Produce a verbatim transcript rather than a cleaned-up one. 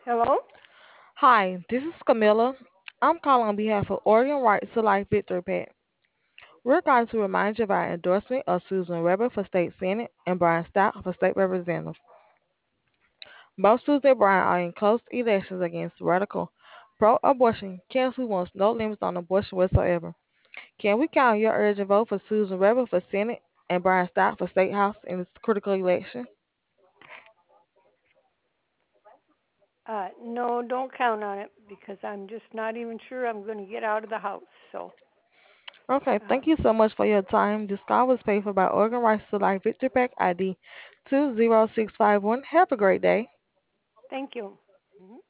Hello? Hi, this is Camilla. I'm calling on behalf of Oregon Rights to Life Victory PAC. We're going to remind you of our endorsement of Susan Weber for State Senate and Brian Stout for State Representative. Both Susan and Brian are in close elections against radical pro-abortion candidates who wants no limits on abortion whatsoever. Can we count on your urgent vote for Susan Weber for Senate and Brian Stout for State House in this critical election? Uh, no, don't count on it because I'm just not even sure I'm going to get out of the house. So, Okay, uh, thank you so much for your time. This call was paid for by Oregon Rights to Life Victory PAC I D two zero six five one. Have a great day. thank you. Mhm.